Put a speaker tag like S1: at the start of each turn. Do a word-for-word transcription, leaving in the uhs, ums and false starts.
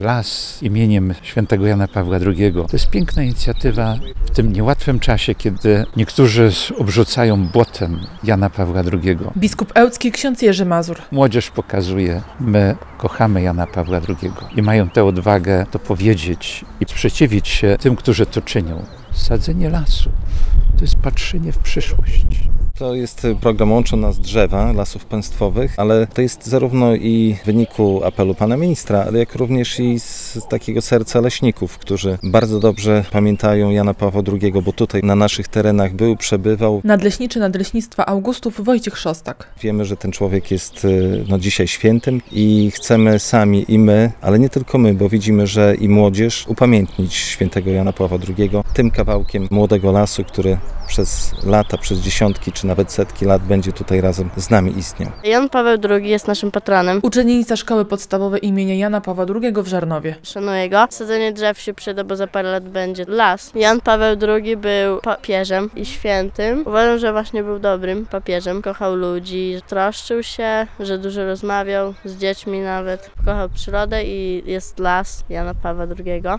S1: Las imieniem świętego Jana Pawła drugiego. To jest piękna inicjatywa w tym niełatwym czasie, kiedy niektórzy obrzucają błotem Jana Pawła drugiego.
S2: Biskup ełcki ksiądz Jerzy Mazur.
S1: Młodzież pokazuje, my kochamy Jana Pawła drugiego i mają tę odwagę to powiedzieć i sprzeciwić się tym, którzy to czynią. Sadzenie lasu to jest patrzenie w przyszłość.
S3: To jest program Łączą Nas Drzewa Lasów Państwowych, ale to jest zarówno i w wyniku apelu pana ministra, ale jak również i z takiego serca leśników, którzy bardzo dobrze pamiętają Jana Pawła drugiego, bo tutaj na naszych terenach był, przebywał.
S2: Nadleśniczy Nadleśnictwa Augustów Wojciech Szostak.
S3: Wiemy, że ten człowiek jest no, dzisiaj świętym i chcemy sami i my, ale nie tylko my, bo widzimy, że i młodzież upamiętnić świętego Jana Pawła drugiego tym kawałkiem młodego lasu, który przez lata, przez dziesiątki czy nawet setki lat będzie tutaj razem z nami istniał.
S4: Jan Paweł drugi jest naszym patronem.
S2: Uczennica Szkoły Podstawowej imienia Jana Pawła drugiego w Żarnowie.
S4: Szanuję go. Sadzenie drzew się przyda, bo za parę lat będzie las. Jan Paweł drugi był papieżem i świętym. Uważam, że właśnie był dobrym papieżem. Kochał ludzi, troszczył się, że dużo rozmawiał z dziećmi nawet. Kochał przyrodę i jest las Jana Pawła drugiego.